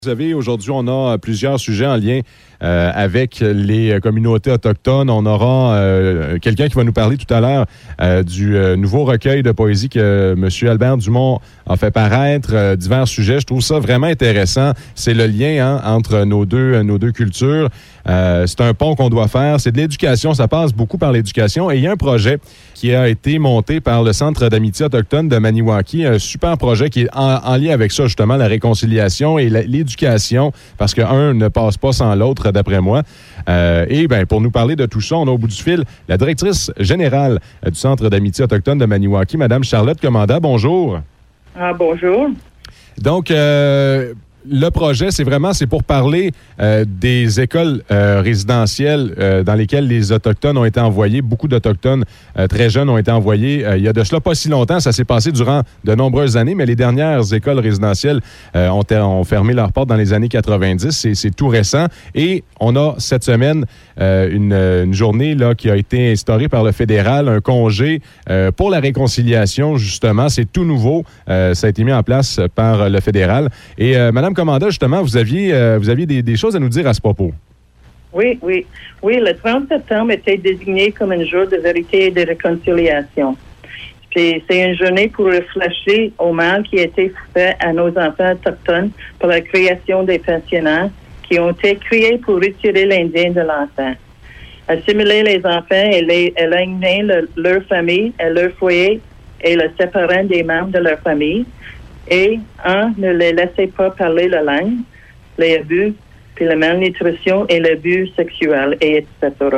Aujourd'hui, on a plusieurs sujets en lien avec les communautés autochtones. On aura quelqu'un qui va nous parler tout à l'heure du nouveau recueil de poésie que M. Albert Dumont a fait paraître, divers sujets. Je trouve ça vraiment intéressant. C'est le lien entre nos deux cultures. C'est un pont qu'on doit faire. C'est de l'éducation. Ça passe beaucoup par l'éducation. Et il y a un projet qui a été monté par le Centre d'amitié autochtone de Maniwaki. Un super projet qui est en lien avec ça, justement, la réconciliation et l'éducation, parce qu'un ne passe pas sans l'autre, d'après moi. Et pour nous parler de tout ça, on a au bout du fil la directrice générale du Centre d'amitié autochtone de Maniwaki, Mme Charlotte Commanda. Bonjour. Ah, bonjour. Donc, le projet, c'est pour parler des écoles résidentielles dans lesquelles les Autochtones ont été envoyés. Beaucoup d'Autochtones très jeunes ont été envoyés. Il y a de cela pas si longtemps. Ça s'est passé durant de nombreuses années, mais les dernières écoles résidentielles ont fermé leurs portes dans les années 90. C'est tout récent. Et on a cette semaine une journée là, qui a été instaurée par le fédéral, un congé pour la réconciliation, justement. C'est tout nouveau. Ça a été mis en place par le fédéral. Et Mme Commanda, justement, vous aviez des choses à nous dire à ce propos. Oui. Le 30 septembre était désigné comme un jour de vérité et de réconciliation. Puis, c'est une journée pour réfléchir au mal qui a été fait à nos enfants autochtones par la création des pensionnats qui ont été créés pour retirer l'Indien de l'enfant, assimiler les enfants et éloigner leur famille et leur foyer et le séparer des membres de leur famille. Et ne les laissez pas parler la langue, les abus, puis la malnutrition et l'abus sexuel, et etc.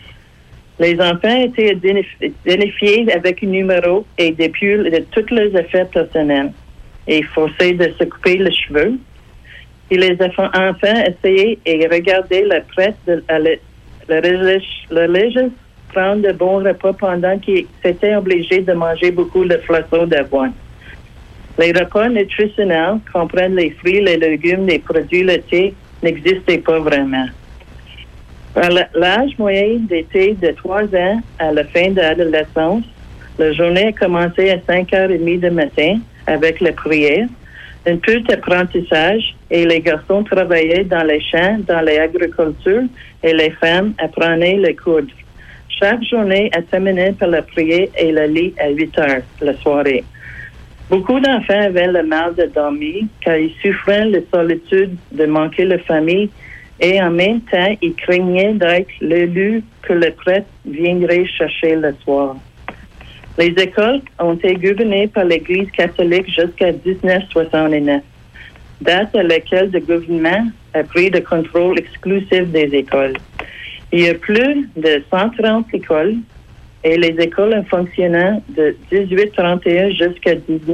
Les enfants étaient identifiés avec un numéro et depuis de tous les effets personnels et forcés de se couper les cheveux. Et les enfants essayaient et regardaient la presse le religieux prendre de bons repas pendant qu'ils étaient obligés de manger beaucoup de flocons d'avoine. Les repas nutritionnels comprennent les fruits, les légumes, les produits laitiers n'existaient pas vraiment. À l'âge moyen d'été de 3 ans à la fin de l'adolescence, la journée a commencé à 5h30 du matin avec la prière, un peu d'apprentissage et les garçons travaillaient dans les champs, dans l'agriculture et les femmes apprenaient les coudre. Chaque journée est terminée par la prière et le lit à 8h la soirée. Beaucoup d'enfants avaient le mal de dormir car ils souffraient de solitude, de manquer la famille et en même temps, ils craignaient d'être l'élu que le prêtre viendrait chercher le soir. Les écoles ont été gouvernées par l'Église catholique jusqu'à 1969, date à laquelle le gouvernement a pris le contrôle exclusif des écoles. Il y a plus de 130 écoles et les écoles ont fonctionné de 1831 jusqu'à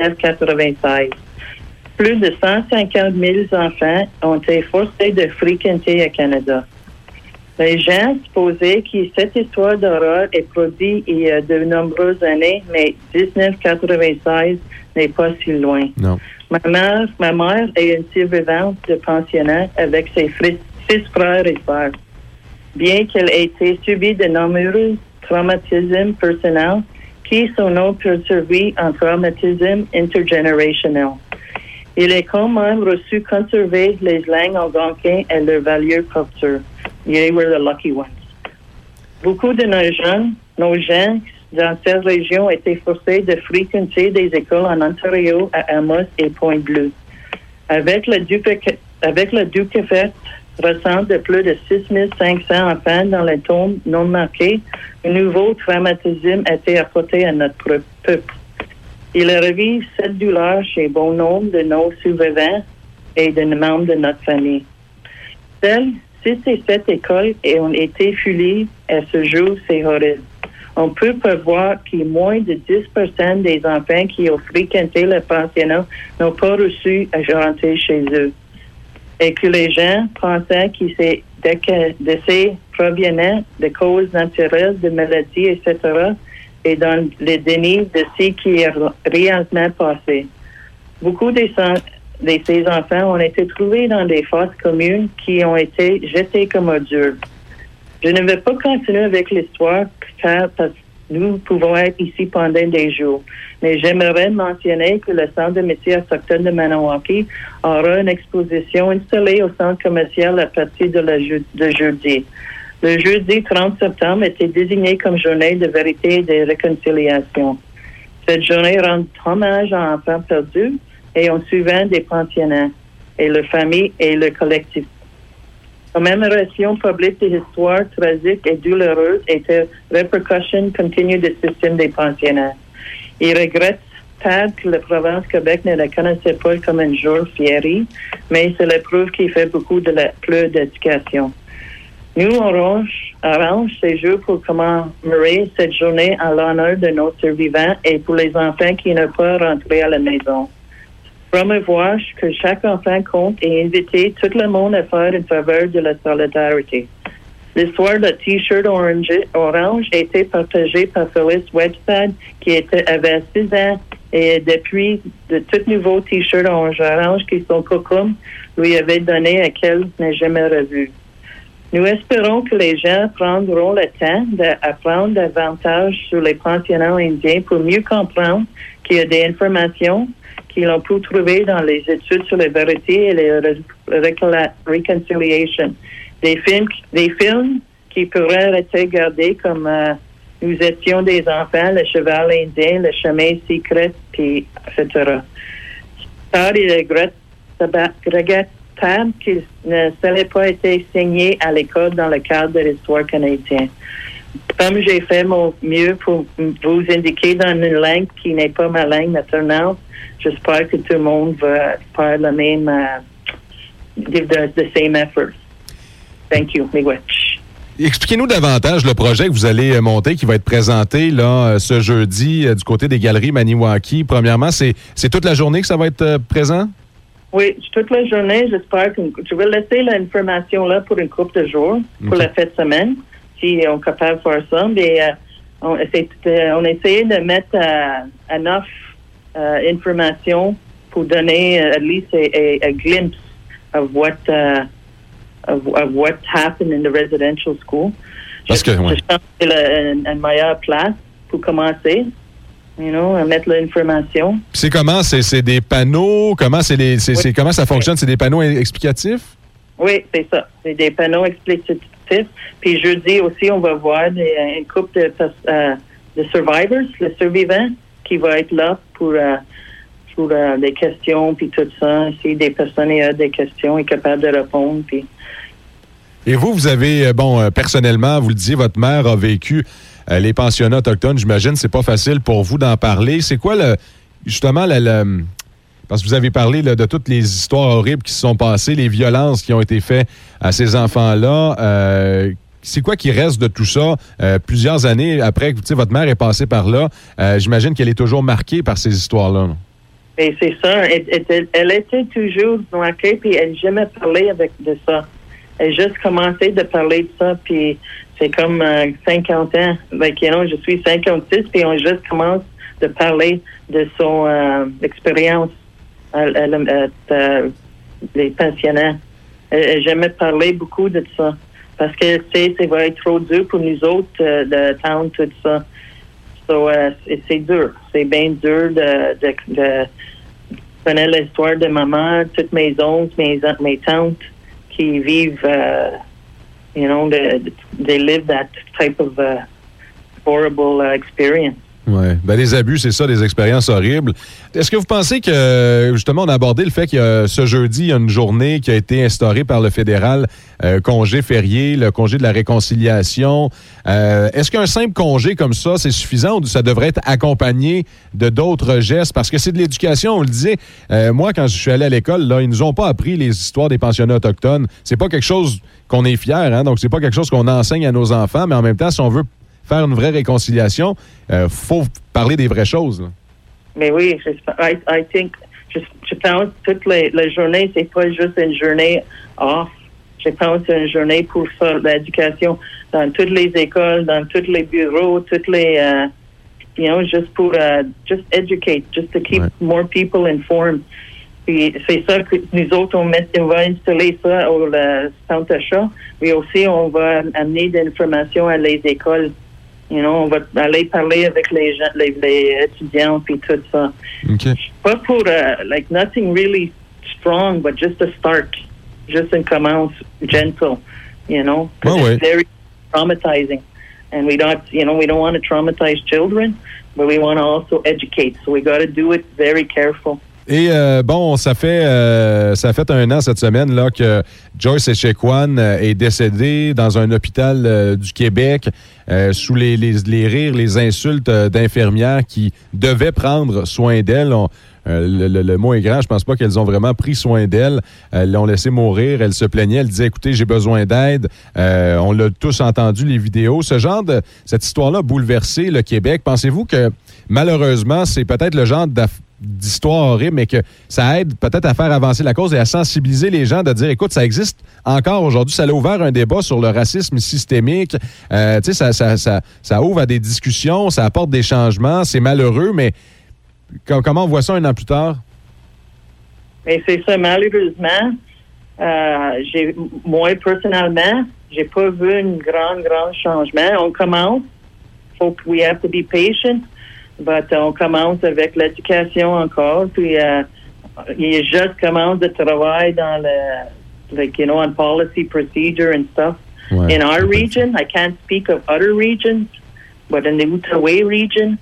1996. Plus de 150 000 enfants ont été forcés de fréquenter au Canada. Les gens supposaient que cette histoire d'horreur est produite il y a de nombreuses années, mais 1996 n'est pas si loin. Non. Ma mère est une survivante de pensionnat avec ses 6 frères et sœurs. Bien qu'elle ait été subie de nombreux traumatismes personnels qui sont poursuivis en traumatisme intergénérationnel. Il est quand même reçu conserver les langues algonquines et leur valeur culture. They were the lucky ones. Beaucoup de nos gens dans cette région étaient forcés de fréquenter des écoles en Ontario, à Amos et Pointe-Bleue. Avec le Duquefet récent de plus de 6500 enfants dans les tombes non marquées, un nouveau traumatisme a été apporté à notre peuple. Il a revu cette douleur chez bon nombre de nos survivants et de membres de notre famille. Seules 6 et 7 écoles ont été fouillées à ce jour, c'est horrible. On peut prévoir que moins de 10% des enfants qui ont fréquenté le pensionnat n'ont pas reçu à rentrer chez eux. Et que les gens pensaient que ces décès provenaient de causes naturelles, de maladies, etc., et dans le déni de ce qui est réellement passé. Beaucoup de ces enfants ont été trouvés dans des fosses communes qui ont été jetés comme ordures. Je ne vais pas continuer avec l'histoire nous pouvons être ici pendant des jours. Mais j'aimerais mentionner que le Centre de métiers autochtones de Maniwaki aura une exposition installée au centre commercial à partir de jeudi. Le jeudi 30 septembre était désigné comme journée de vérité et de réconciliation. Cette journée rend hommage à enfants perdus et en suivant des pensionnats et leurs familles et le collectif. Commémoration publique des histoires tragiques et douloureuses et de répercussions continues du système des pensionnats. Il regrette que la province Québec ne la connaissait pas comme un jour férié, mais c'est la preuve qu'il fait beaucoup de plus d'éducation. Nous arrange ces jours pour commémorer cette journée en l'honneur de nos survivants et pour les enfants qui ne peuvent rentrer à la maison. Promouvoir que chaque enfant compte et inviter tout le monde à faire une faveur de la solidarité. L'histoire de T-shirt orange a été partagée par Phyllis Webstad, qui avait 6 ans, et depuis, de tout nouveaux T-shirts orange qui sont cocoum lui avait donné à qu'elle n'a jamais revu. Nous espérons que les gens prendront le temps d'apprendre davantage sur les pensionnats indiens pour mieux comprendre qu'il y a des informations qu'ils ont pu trouver dans les études sur la vérité et la réconciliation. Des films qui pourraient être gardés comme Nous étions des enfants, Le cheval indien, Le chemin secret, puis etc. Car il regrette qu'il ne serait pas été enseigné à l'école dans le cadre de l'histoire canadienne. Comme j'ai fait mon mieux pour vous indiquer dans une langue qui n'est pas ma langue maternelle, j'espère que tout le monde va faire le même, give the same effort. Thank you. Miigwech. Expliquez-nous davantage le projet que vous allez monter, qui va être présenté là ce jeudi du côté des Galeries Maniwaki. Premièrement, c'est toute la journée que ça va être présent? Oui, toute la journée. J'espère que je vais laisser l'information là pour une couple de jours, pour la fête semaine, si on est capable de faire ça. Mais on essayait de mettre enough information pour donner at least a glimpse of what happened in the residential school. Parce que, ouais. Je pense que c'est une meilleure place pour commencer. À mettre l'information. C'est comment? C'est des panneaux? Comment comment ça fonctionne? C'est des panneaux explicatifs? Oui, c'est ça. C'est des panneaux explicatifs. Puis jeudi aussi, on va voir une couple de survivors, les survivants, qui va être là pour des questions puis tout ça. Si des personnes ont des questions, sont capables de répondre. Puis... Et vous avez, personnellement, vous le disiez, votre mère a vécu les pensionnats autochtones. J'imagine que c'est pas facile pour vous d'en parler. C'est quoi parce que vous avez parlé là, de toutes les histoires horribles qui se sont passées, les violences qui ont été faites à ces enfants-là. C'est quoi qui reste de tout ça plusieurs années après que votre mère est passée par là? J'imagine qu'elle est toujours marquée par ces histoires-là. Et c'est ça. Elle était toujours marquée, puis elle n'a jamais parlé de ça. Elle a juste commencé de parler de ça, puis c'est comme 50 ans. Je suis 56, puis on juste commence de parler de son expérience les pensionnats. Elle n'a jamais parlé beaucoup de ça. Parce que, ça va être trop dur pour nous autres de tendre tout ça. C'est dur. C'est bien dur de connaître l'histoire de maman, toutes mes oncles, mes tantes qui vivent, they live that type of horrible experience. Oui. Les abus, c'est ça, des expériences horribles. Est-ce que vous pensez que, justement, on a abordé le fait qu'il y a ce jeudi, il y a une journée qui a été instaurée par le fédéral, congé férié, le congé de la réconciliation. Est-ce qu'un simple congé comme ça, c'est suffisant ou ça devrait être accompagné de d'autres gestes? Parce que c'est de l'éducation, on le disait. Moi, quand je suis allé à l'école, là, ils nous ont pas appris les histoires des pensionnats autochtones. C'est pas quelque chose qu'on est fier, hein? Donc c'est pas quelque chose qu'on enseigne à nos enfants, mais en même temps, si on veut faire une vraie réconciliation, faut parler des vraies choses. Là. Mais oui, je pense que toute la journée, c'est pas juste une journée off. Je pense que c'est une journée pour faire l'éducation dans toutes les écoles, dans tous les bureaux, toutes les, juste pour just educate, just to keep more people informed. Puis c'est ça que nous autres, on va installer ça au centre d'achat, mais aussi on va amener de l'information à les écoles. On va aller parler avec les gens, les étudiants puis tout ça. Okay. Pas pour, nothing really strong, but just a start. Just a commence gentle, because it's very traumatizing. And we don't want to traumatize children, but we want to also educate. So we got to do it very careful. Et ça fait 1 an cette semaine là que Joyce Echequan est décédée dans un hôpital du Québec sous les rires, les insultes d'infirmières qui devaient prendre soin d'elle. Le mot est grand, je pense pas qu'elles ont vraiment pris soin d'elle. Elles l'ont laissée mourir, elle se plaignait, elle disait, écoutez, j'ai besoin d'aide. On l'a tous entendu, les vidéos. Cette histoire-là a bouleversé le Québec. Pensez-vous que, malheureusement, c'est peut-être le genre d'histoire horrible, mais que ça aide peut-être à faire avancer la cause et à sensibiliser les gens de dire, écoute, ça existe encore aujourd'hui. Ça a ouvert un débat sur le racisme systémique. Ça ouvre à des discussions, ça apporte des changements. C'est malheureux, mais comment on voit ça 1 an plus tard? Et c'est ça, malheureusement. Moi, personnellement, j'ai pas vu un grand changement. On commence. We have to be patient. But on commence avec l'éducation encore. Puis, il juste commence de travailler dans on policy procedure and stuff. Ouais, in our region, I can't speak of other regions, but in the Outaouais region,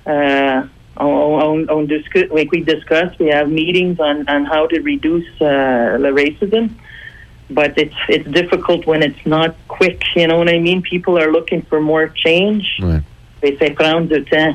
we discuss, we have meetings on how to reduce the racism. But it's difficult when it's not quick. You know what I mean? People are looking for more change. Ouais. Et ça prend du temps.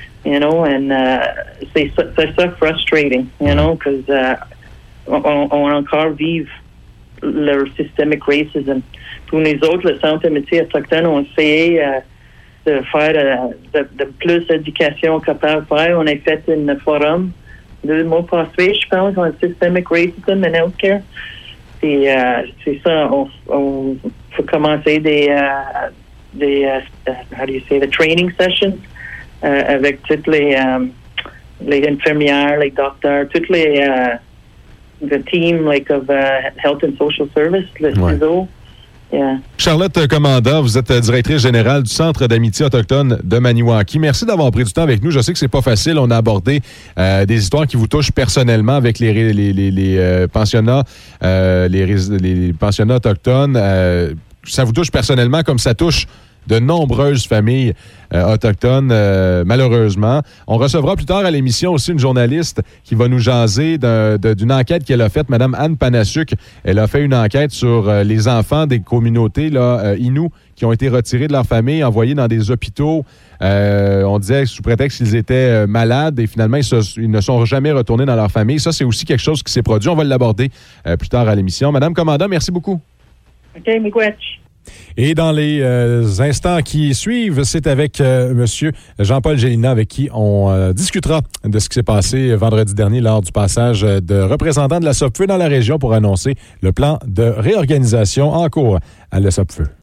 C'est ça frustrating, because on encore vive le systemic racism. Pour nous autres, le Centre de métiers autochtones, on essayé de faire de plus d'éducation capable de faire. On a fait un forum 2 mois passés, je pense, on systemic racism in healthcare. Et c'est ça, on faut commencer des how do you say, the training sessions. Avec toutes les infirmières, les docteurs, toutes les the team of Health and Social Service, le CISO. Yeah. Charlotte Commanda, vous êtes directrice générale du Centre d'amitié autochtone de Maniwaki. Merci d'avoir pris du temps avec nous. Je sais que c'est pas facile. On a abordé des histoires qui vous touchent personnellement avec les pensionnats, les pensionnats autochtones. Ça vous touche personnellement comme ça touche de nombreuses familles autochtones, malheureusement. On recevra plus tard à l'émission aussi une journaliste qui va nous jaser d'une enquête qu'elle a faite, Mme Anne Panasuk. Elle a fait une enquête sur les enfants des communautés Innu qui ont été retirés de leur famille, envoyés dans des hôpitaux. On disait sous prétexte qu'ils étaient malades et finalement, ils ne sont jamais retournés dans leur famille. Ça, c'est aussi quelque chose qui s'est produit. On va l'aborder plus tard à l'émission. Madame Commanda, merci beaucoup. OK, miigwech. Et dans les instants qui suivent, c'est avec M. Jean-Paul Gélina avec qui on discutera de ce qui s'est passé vendredi dernier lors du passage de représentants de la SOPFEU dans la région pour annoncer le plan de réorganisation en cours à la SOPFEU.